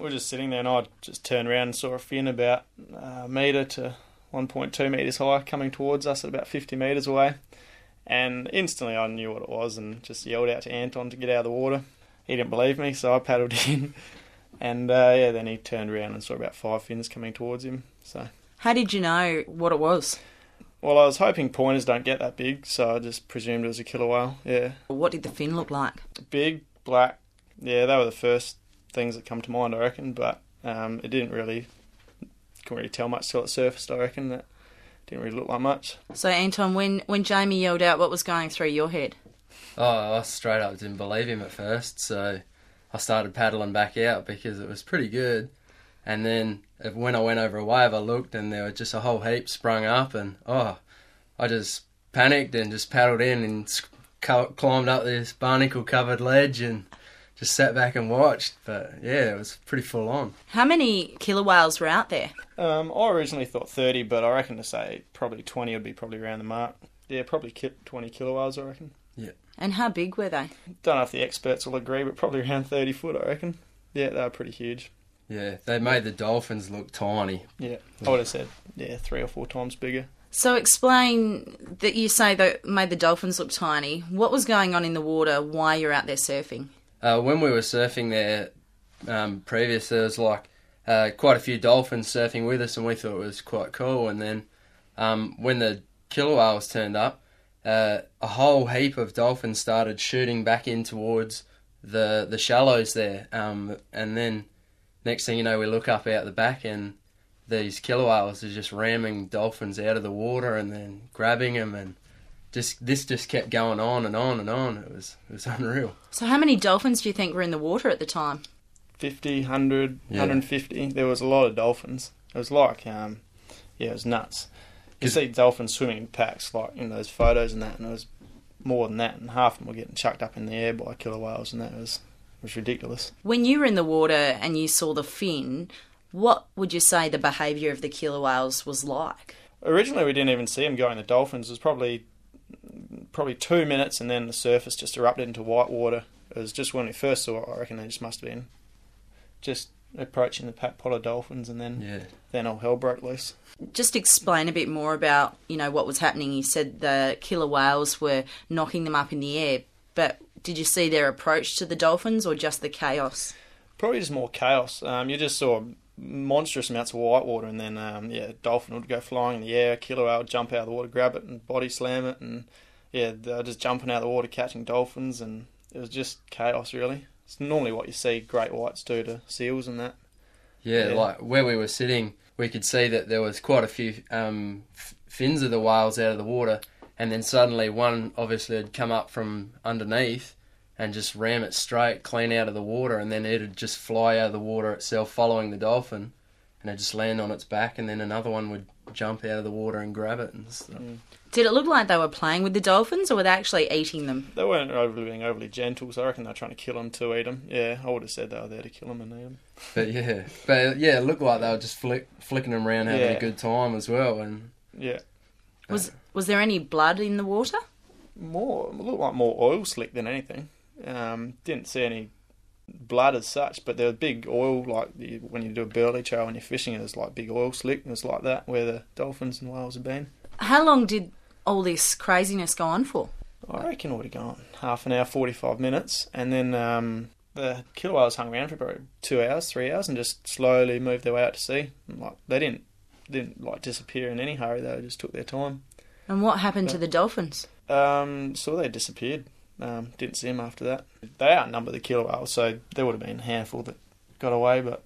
were just sitting there and I just turned around and saw a fin about a metre to 1.2 metres high coming towards us at about 50 metres away. And instantly I knew what it was and just yelled out to Anton to get out of the water. He didn't believe me, so I paddled in. And then he turned around and saw about 5 fins coming towards him. So, how did you know what it was? Well, I was hoping pointers don't get that big, so I just presumed it was a killer whale, yeah. What did the fin look like? Big, black. Yeah, they were the first things that come to mind, I reckon, but it couldn't really tell much till it surfaced, I reckon. That didn't really look like much. So, Anton, when Jamie yelled out, what was going through your head? Oh, I straight up didn't believe him at first, so I started paddling back out because it was pretty good. And then when I went over a wave, I looked and there was just a whole heap sprung up, and I just panicked and just paddled in and climbed up this barnacle-covered ledge and just sat back and watched. But yeah, it was pretty full on. How many killer whales were out there? I originally thought 30, but I reckon to say probably 20 would be probably around the mark. Yeah, probably 20 killer whales, I reckon. Yeah. And how big were they? Don't know if the experts will agree, but probably around 30 foot, I reckon. Yeah, they were pretty huge. Yeah, they made the dolphins look tiny. Yeah, I would have said, 3 or 4 times bigger. So explain that you say that made the dolphins look tiny. What was going on in the water while you're out there surfing? When we were surfing there previous, there was quite a few dolphins surfing with us, and we thought it was quite cool. And then when the killer whales turned up, a whole heap of dolphins started shooting back in towards the shallows there. And then next thing you know, we look up out the back and these killer whales are just ramming dolphins out of the water and then grabbing them, and this just kept going on and on and on. It was unreal. So how many dolphins do you think were in the water at the time? 50, 100, 150. There was a lot of dolphins. It was like, it was nuts. You see dolphins swimming in packs, like in those photos and that, and it was more than that, and half of them were getting chucked up in the air by killer whales, and that was ridiculous. When you were in the water and you saw the fin, what would you say the behaviour of the killer whales was like? Originally, we didn't even see them going. The dolphins. It was probably 2 minutes, and then the surface just erupted into white water. It was just when we first saw it, I reckon they just must have been just approaching the pot of dolphins, and then all hell broke loose. Just explain a bit more about, what was happening. You said the killer whales were knocking them up in the air, but did you see their approach to the dolphins or just the chaos? Probably just more chaos. You just saw monstrous amounts of white water, and then a dolphin would go flying in the air, a killer whale would jump out of the water, grab it and body slam it, and they were just jumping out of the water catching dolphins, and it was just chaos really. It's normally what you see great whites do to seals and that. Yeah, like where we were sitting, we could see that there was quite a few fins of the whales out of the water, and then suddenly one obviously had come up from underneath and just ram it straight clean out of the water, and then it'd just fly out of the water itself following the dolphin, and it'd just land on its back, and then another one would jump out of the water and grab it and stuff. Did it look like they were playing with the dolphins, or were they actually eating them? They weren't being overly gentle, so I reckon they were trying to kill them to eat them. Yeah, I would have said they were there to kill them and eat them. But it looked like they were just flicking them around, having a good time as well. And was there any blood in the water? It looked like more oil slick than anything. Didn't see any blood as such, but there was big oil, like when you do a burley trail when you're fishing, there's like big oil slick, and it's like that where the dolphins and whales have been. How long did all this craziness go on for? I reckon it would have gone half an hour, 45 minutes, and then the killer whales hung around for probably 2 hours, 3 hours, and just slowly moved their way out to sea. Like they didn't like disappear in any hurry. They just took their time. And what happened to the dolphins? So they disappeared. Didn't see them after that. They outnumber the killer whales, so there would have been a handful that got away, but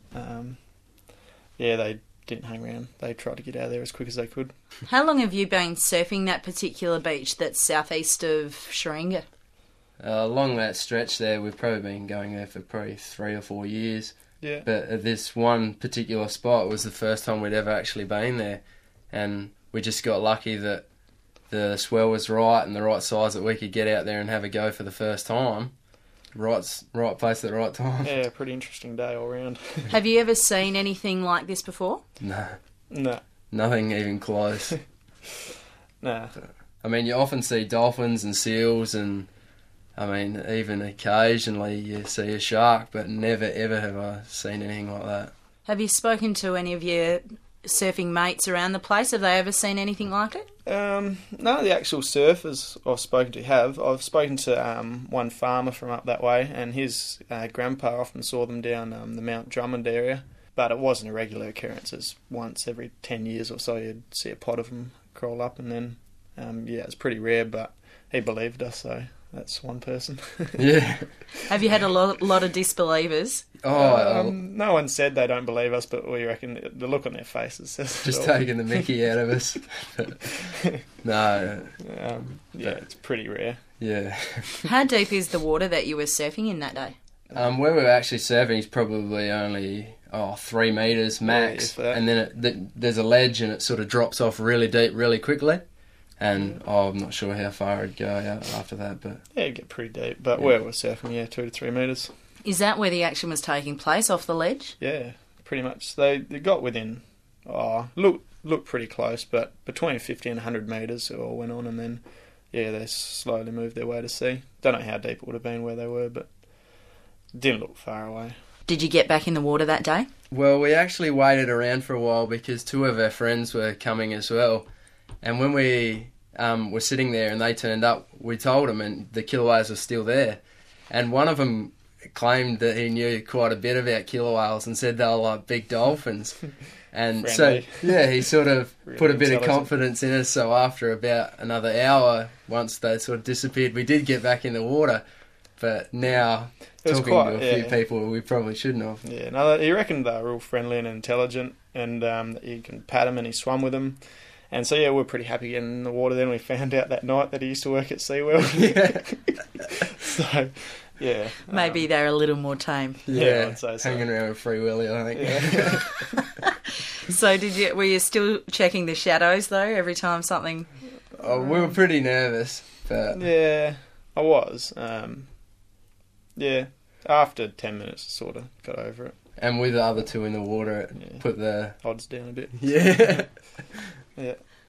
they didn't hang around. They tried to get out of there as quick as they could. How long have you been surfing that particular beach that's southeast of Sheringa? Along that stretch there, we've probably been going there for probably 3 or 4 years. Yeah. But at this one particular spot was the first time we'd ever actually been there, and we just got lucky that the swell was right and the right size that we could get out there and have a go for the first time. Right place at the right time. Yeah, pretty interesting day all round. Have you ever seen anything like this before? No. Nothing even close. Nah. I mean, you often see dolphins and seals and I mean, even occasionally you see a shark, but never ever have I seen anything like that. Have you spoken to any of your surfing mates around the place? Have they ever seen anything like it? None of the actual surfers I've spoken to have. I've spoken to one farmer from up that way, and his grandpa often saw them down the Mount Drummond area. But it wasn't a regular occurrence. It's once every 10 years or so you'd see a pod of them crawl up, and then, it's pretty rare, but he believed us, so that's one person. Yeah. Have you had a lot of disbelievers? No one said they don't believe us, but we reckon the look on their faces says Just taking the mickey out of us. No. It's pretty rare. Yeah. How deep is the water that you were surfing in that day? Where we were actually surfing is probably only 3 metres max, and then there's a ledge and it sort of drops off really deep really quickly, and I'm not sure how far it'd go out after that, but yeah, it'd get pretty deep, but where we're surfing, 2 to 3 metres. Is that where the action was taking place, off the ledge? Yeah, pretty much. They got within, looked pretty close, but between 50 and 100 metres it all went on, and then they slowly moved their way to sea. Don't know how deep it would have been where they were, but didn't look far away. Did you get back in the water that day? Well, we actually waited around for a while because 2 of our friends were coming as well. And when we were sitting there and they turned up, we told them, and the killer whales were still there. And one of them claimed that he knew quite a bit about killer whales and said they were like big dolphins. And friendly. So, he sort of Really put a bit of intelligent. confidence in us. So after about another hour, once they sort of disappeared, we did get back in the water. But now, It was talking to a few people, we probably shouldn't have. Yeah, no, he reckoned they were real friendly and intelligent, and that you can pat them, and he swam with them. And so, we're pretty happy getting in the water. Then we found out that night that he used to work at SeaWorld. Yeah. So, yeah. Maybe they're a little more tame. Yeah, I'd say so. Hanging around with Free Willy, I think. Yeah. So were you still checking the shadows, though, every time something... We were pretty nervous, but... Yeah, I was. After 10 minutes, I sort of got over it. And with the other 2 in the water, it put the... Odds down a bit. Yeah. Yeah.